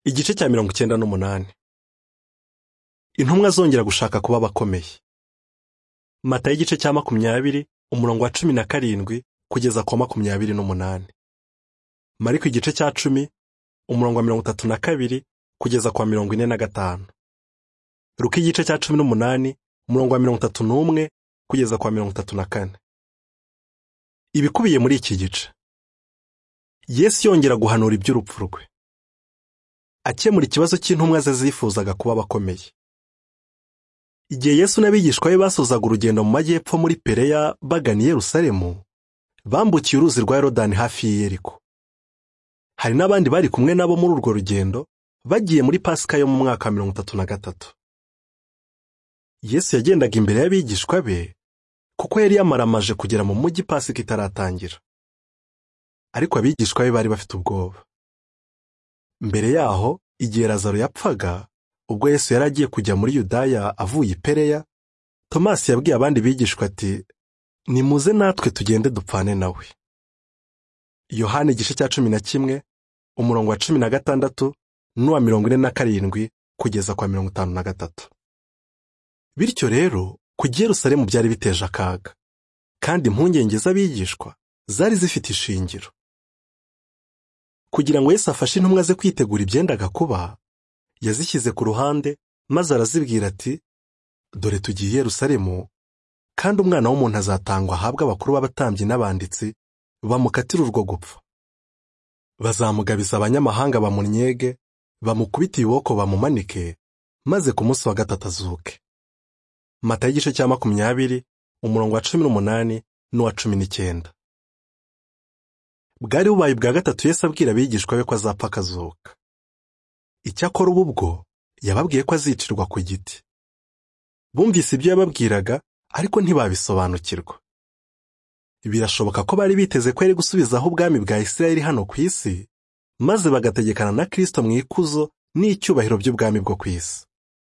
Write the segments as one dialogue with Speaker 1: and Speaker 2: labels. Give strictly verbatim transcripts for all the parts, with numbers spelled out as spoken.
Speaker 1: Igice cya mirongo icyenda n'umunani. Intumwa zongera gushaka kuba abakomeye. Matayo igice cya makumyabiri umurongo wa cumi na karindwi kugeza ku makumyabiri n'umunani. Mariko igice cya cumi umurongo wa mirongo itatu na kabiri kugeza kwa mirongo ine na gatanu. Luka igice cya cumi n'umunani umurongo wa mirongo itatu n'umwe kugeza kwa mirongo itatu na kane. Ibikubiye muri iki gice: Yesu yongera guhanura iby'urupfu rwe, akemura ikibazo cy'intumwa ze zifuzaga kuba abakomeye. Igihe Yesu n'abigishwa be basozaga urugendo mu majyepfo muri Pereya bagana i Yerusalemu, bambukiye uruzi rwa Yorodani hafi y'i Yeriko. Hari n'abandi bari kumwe nabo muri urwo rugendo bagiye muri Pasika yo mu mwaka wa mirongo itatu na gatatu. Yesu yagendaga imbere y'abigishwa be kuko yari yamaramaje kugera mu mujyi Pasika itaratangira. Ariko abigishwa be bari bafite ubwoba. Mbere yaho, igihe Lazaro yapfaga, ubwo Yesu yari agiye kujya muri Yudaya avuye i Pereya, Tomasi yabwiye abandi bigishwa ati, nimuze natwe tugende dupfane nawe. Yohana igice cya cumi na kimwe umurongo wa cumi na gatandatu n'uwa mirongo ine na karindwi kugeza kwa mirongo itanu na gatatu. Bityo rero, kujya i Yerusalemu byari biteje akaga, kandi impungenge z'abigishwa zari zifite ishingiro. Kugira ngo Yesu afashe intumwa ze kwitegura ibyendaga kuba, yazishyize ku ruhande maze arazibwira ati, dore tugiye i Yerusalemu, kandi umwana w'umuntu azatangwa ahabwe abakuru b'abatambyi n'abanditsi bamukatira urwo gupfa. Bazamugabiza abanyamahanga bamunyege, bamukubite ibiboko bamumanike, maze ku munsi wa gatatu azuke. Matayo igice cya makumyabiri umurongo wa cumi n'umunani n'uwa cumi n'icyenda. Bwari bubaye bwa gatatu Yesu abwira abigishwa be ko azapfa akazuka. Icyakora ubu bwo yababwiye ko azicirwa ku giti. Bumvise ibyo yababwiraga, ariko ntibabisobanukirwa. Birashoboka ko bari biteze ko yari gusubizaho ubwami bwa Isirayeli hano ku isi, maze bagategekana na Kristo mu ikuzo n'icyubahiro by'ubwami bwo ku isi.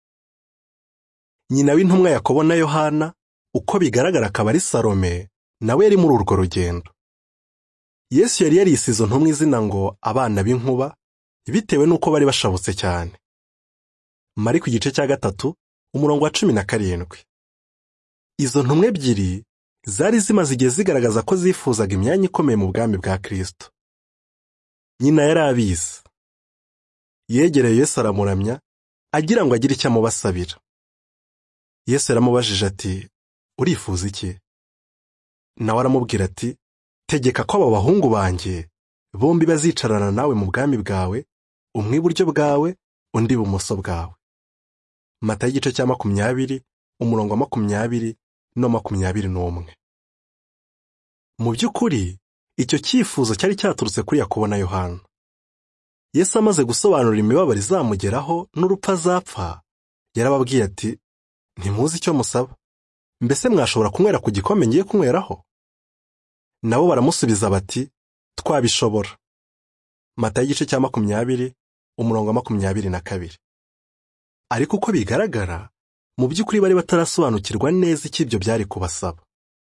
Speaker 1: Nyina w'intumwa Yakobo na Yohana, uko bigaragara akaba ari Salome, nawe yari muri urwo rugendo. Yesu yari yarise izo ntumwa izina ngo abana b'inkuba, bitewe n'uko bari bashabutse cyane. Mariko igice cya gatatu umurongo wa cumi na karindwi. Izo ntumwa ebyiri zari zimaze igihe zigaragaza ko zifuzaga imyanya ikomeye mu bwami bwa Kristo. Nyina yari abizi. Yegereye Yesu aramuramya, agira ngo agire icyo amubasabira. Yesu yaramubajije ati, urifuza iki? Nawe aramubwira ati, tegeka ko aba bahungu banjye bombi bazicarana nawe mu bwami bwawe, umwe iburyo bwawe, undi ibumoso bwawe. Matayo igice cya makumyabiri umurongo wa makumyabiri no makumyabiri n'umwe. Mu by'ukuri, icyo cyifuzo cyari cyaturutse kuri Yakobo na Yohana. Yesu amaze gusobanura imibabaro izamugeraho n'urupfu azapfa, yarababwiye ati, ntimuzi icyo musaba. Mbese mwashobora kunywera ku gikombe ngiye kunyweraho? Nabo baramusubiza bati, twabishobora. Matayo igice cya makumyabiri umurongo wa makumyabiri na kabiri. Ariko uko bigaragara, mu by'ukuri bari batarasobanukirwa neza icyo ibyo byari kubasaba.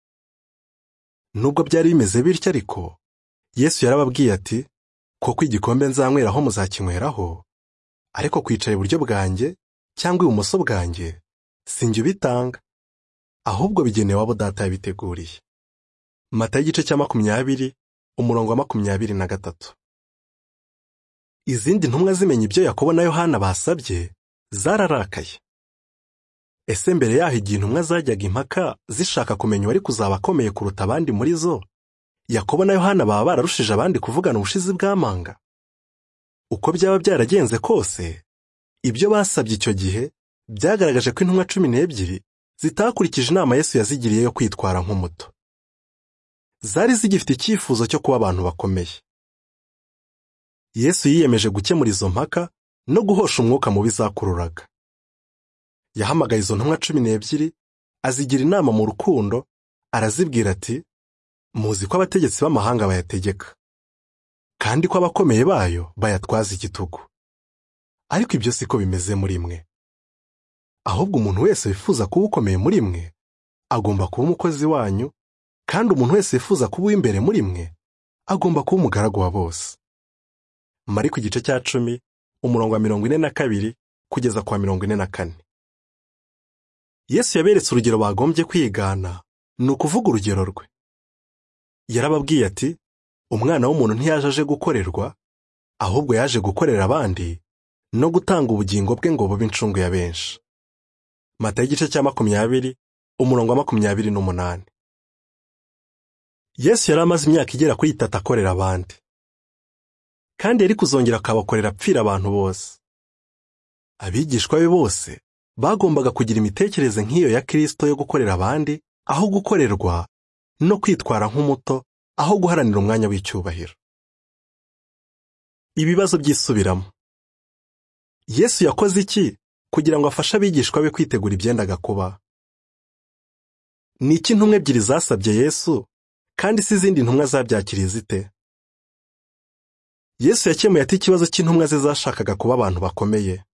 Speaker 1: Nubwo byari bimeze bityo ariko, Yesu yarababwiye ati, koko igikombe nzanyweraho muzakinyweraho, ariko kwicara iburyo bwanjye cyangwa ibumoso bwanjye sinjye ubitanga, ahubwo bigenewe abo Data yabiteguriye. Matayo igice cya makumyabiri umurongo wa makumyabiri na gatatu. Izindi ntumwa zimenya ibyo Yakobo na Yohana basabye, zararakaye. Ese mbere yaho igihe intumwa zajyaga impaka zishaka kumenya uwari kuzaba akomeye kuruta abandi muri zo, Yakobo na Yohana baba bararushije abandi kuvugana ubushizi bw'amanga? Uko byaba byaragenze kose, ibyo basabye icyo gihe byagaragaje ko intumwa cumi n'ebyiri zitakurikije inama Yesu yazigiriye yo kwitwara nk'umuto. Zari zigifite icyifuzo cyo kuba abantu bakomeye. Yesu yiyemeje gukemura izo mpaka no guhosha umwuka mubi zakururaga. Yahamagaye izo ntumwa cumi n'ebyiri, azigira inama mu rukundo, arazibwira ati, muzi ko abategetsi b'amahanga bayategeka, kandi ko abakomeye bayo bayatwaza igitugu. Ariko ibyo siko bimeze muri mwe. Ahubwo umuntu wese wifuza kuba ukomeye muri mwe, agomba kuba umukozi wanyu, kandi umuntu wese wifuza kuba imbere muri mwe, agomba kuba umugaragu wa bose. Mariko igice cya cumi umurongo wa mirongo ine na kabiri kugeza kwa mirongo ine na kane. Yesu yaberetse urugero bagombye kwigana, ni ukuvuga urugero rwe. Yarababwiye ati, umwana w'umuntu ntiyaje aje gukorerwa, ahubwo yaje gukorera abandi no gutanga ubugingo bwe ngo bube incungu ya benshi. Matayo igice cya makumyabiri umurongo wa makumyabiri n'umunani. Yesu yari amaze imyaka igera kuri itatu akorera abandi, kandi yari kuzongera akabakorera apfira abantu bose. Abigishwa be bose bagombaga kugira imitekerereze nk'iyo ya Kristo yo gukorera abandi aho gukorerwa, no kwitwara nk'umuto aho guharanira umwanya w'icyubahiro. Ibibazo byisubiramo. Yesu yakoze iki kugira ngo afashe abigishwa be kwitegura ibyendaga kuba? Ni iki intumwa ebyiri zasabye Yesu, kandi si izindi ntumwa zabyakiriye zite? Yesu yakemuye ati ikibazo cy'intumwa ze zashakaga kuba abantu bakomeye.